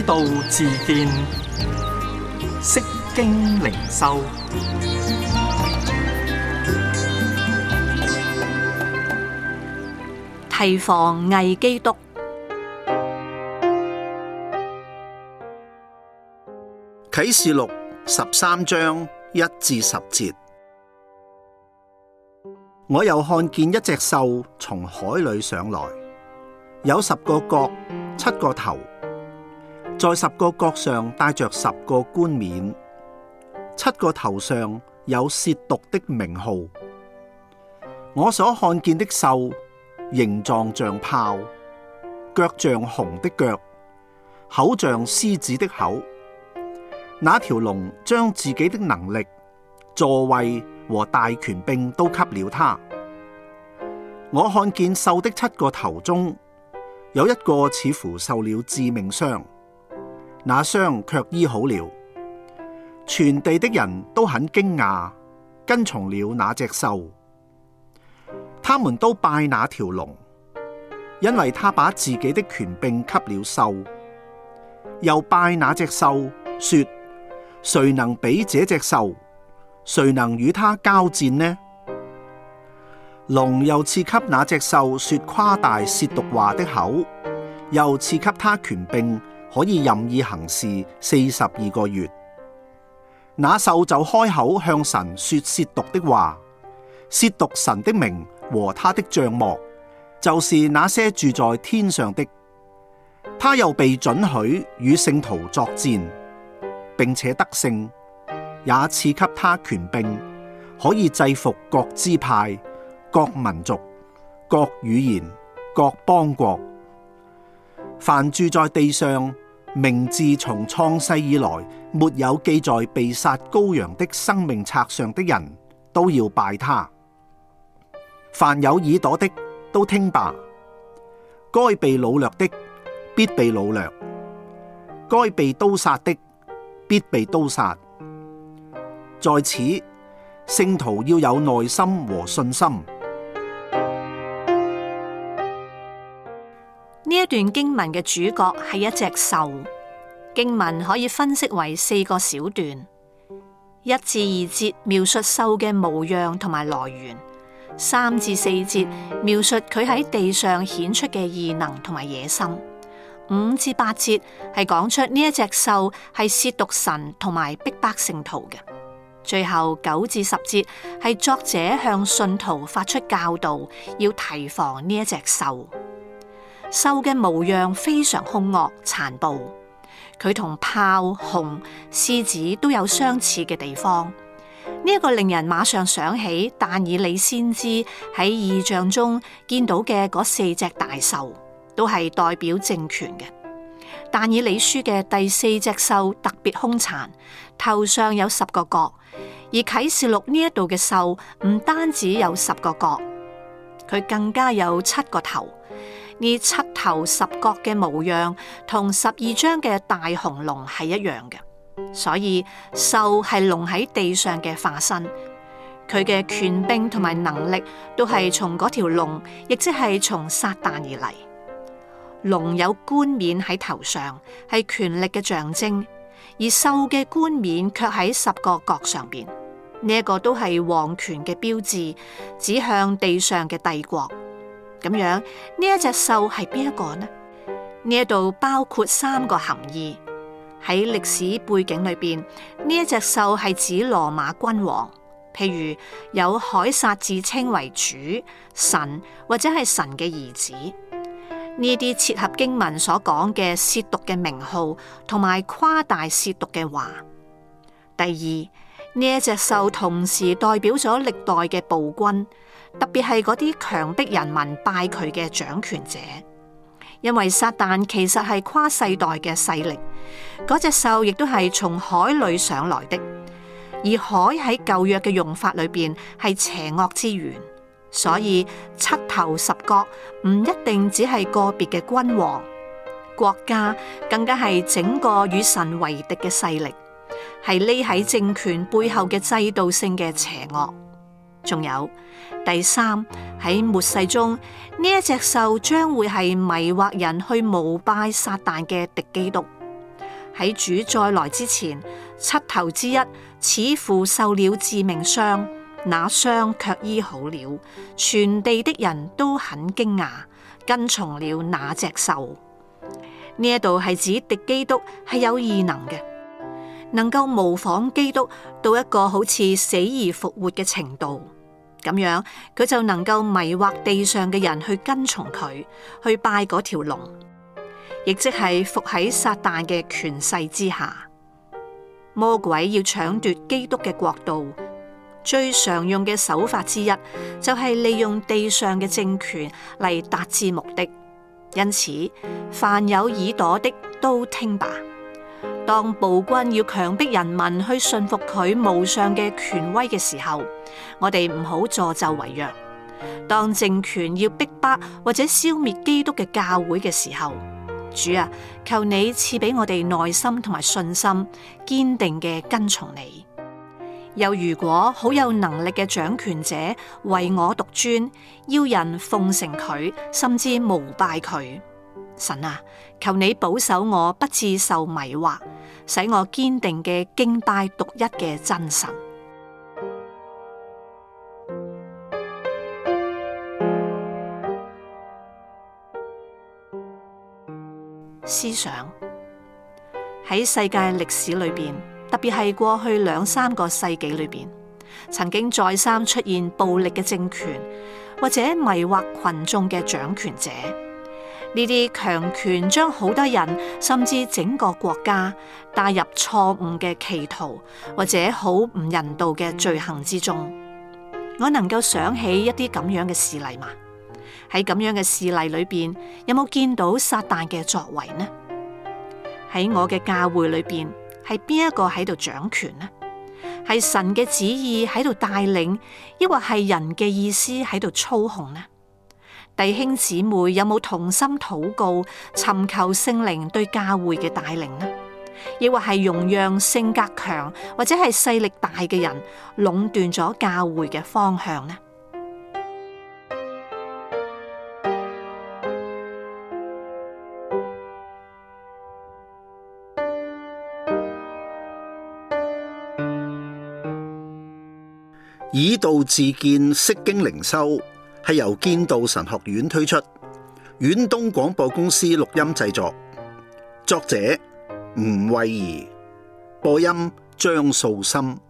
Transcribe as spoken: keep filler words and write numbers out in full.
道自見，釋經靈修， 提防偽基督。 啟示錄十三章一至十節，我又看見一隻獸從海裏上來，有十個角，七個頭，在十個角上帶着十個冠冕，七個頭上有褻瀆的名號。我所看見的獸，形狀像豹，腳像熊的腳，口像獅子的口。那條龍將自己的能力、座位和大權柄都給了他。我看見獸的七個頭中，有一個似乎受了致命傷，那傷卻醫好了。全地的人都很驚訝，跟從了那隻獸。他們都拜那條龍，因為他把自己的權柄給了獸，又拜那隻獸，說：誰能比這隻獸？誰能與他交戰呢？龍又賜給那隻獸說誇大褻瀆話的口，又賜給他權柄，可以任意行事四十二個月。那獸就開口向神說褻瀆的話，褻瀆神的名和他的帳幕，就是那些住在天上的。他又被准許與聖徒作戰，並且得勝，也賜給他權柄，可以制服各支派、各民族、各語言、各邦國。凡住在地上，名字從創世以來沒有記在被殺羔羊的生命冊上的人，都要拜他。凡有耳朵的，都聽吧。該被擄掠的，必被擄掠；該被刀殺的，必被刀殺。在此，聖徒要有耐心和信心。 呢一段經文嘅主角係一隻獸。經文可以分析為四個小段，一至二節描述獸嘅模樣同埋來源，三至四節描述佢喺地上顯出嘅異能同埋野心，五至八節係講出呢一隻獸係褻瀆神同埋逼迫聖徒嘅，最後九至十節係作者向信徒發出教導，要提防呢一隻獸。獸嘅模樣非常兇惡殘暴，佢同豹、熊、獅子都有相似嘅地方。呢一個令人馬上想起但以理先知喺異象中見到嘅嗰四隻大獸，都係代表政權嘅。但以理書嘅第四隻獸特別兇殘，頭上有十個角，而啟示錄呢一度嘅獸唔單止有十個角，佢更加有七個頭。呢七頭十角嘅模樣同十二章嘅大雄龍係一樣嘅，所以獸係龍喺地上嘅化身，佢嘅權柄同埋能力都係從嗰條龍，亦即係從撒旦而嚟。龍有冠冕喺頭上，係權力嘅象徵，而獸嘅冠冕卻喺十個角上邊，呢一個都係王權嘅標誌，指向地上嘅帝國。咁樣呢一隻獸係邊一個呢？呢一度包括三個含義。喺歷史背景裏邊，呢一隻獸係指羅馬君王，譬如有凱撒自稱為主、神或者係神嘅兒子。呢啲切合經文所講嘅褻瀆嘅名號，同埋誇大褻瀆嘅話。第二，呢一隻獸同時代表咗歷代嘅暴君。特別係嗰啲強迫人民拜佢嘅掌權者，因為撒旦其實係跨世代嘅勢力，嗰隻獸亦都係從海裏上來的，而海喺舊約嘅用法裏邊係邪惡之源，所以七頭十角唔一定只係個別嘅君王、國家，更加係整個與神為敵嘅勢力，係匿喺政權背後嘅制度性嘅邪惡。仲有第三，喺末世中，呢一隻獸將會係迷惑人去膜拜撒旦嘅敵基督。 喺主再來之前，七頭之一似乎受了致命傷，那傷卻醫好了，全地的人都很驚訝，跟從了那隻獸。呢一度係指敵基督係有異能嘅，能夠模仿基督到一個好似死而復活嘅程度，咁樣佢就能夠迷惑地上嘅人去跟從佢，去拜嗰條龍，亦即係伏喺撒旦嘅權勢之下。魔鬼要搶奪基督嘅國度，最常用嘅手法之一就係利用地上嘅政權嚟達至目的。因此，凡有耳朵的都聽吧。當暴君要強迫人民去信服佢無上嘅權威嘅時候，我哋唔好助紂為虐；當政權要逼迫或者消滅基督嘅教會嘅時候，主啊，求你賜俾我哋耐心同埋信心，堅定嘅跟從你。又如果好有能力嘅掌權者唯我獨尊，要人奉承佢，甚至膜拜佢，神啊，求你保守我不致受迷惑，使我堅定嘅敬拜獨一嘅真神。思想喺世界歷史裏邊，特別係過去兩三個世紀裏邊，曾經再三出現暴力嘅政權，或者迷惑群眾嘅掌權者。呢啲強權將好多人，甚至整個國家帶入錯誤嘅歧途，或者好唔人道嘅罪行之中。我能夠想起一啲咁樣嘅事例嗎？喺咁樣嘅事例裏邊，有冇見到撒旦嘅作為呢？喺我嘅教會裏邊，係邊一個喺度掌權呢？係神嘅旨意喺度帶領，抑或係人嘅意思喺度操控呢？弟兄姊妹有冇同心禱告，尋求聖靈對教會嘅帶領呢？抑或係容讓性格強或者係勢力大嘅人壟斷咗教會嘅方向呢？ 以道自見，釋經靈修係由建道神學院推出，遠東廣播公司錄音製作，作者吳慧儀，播音張素心。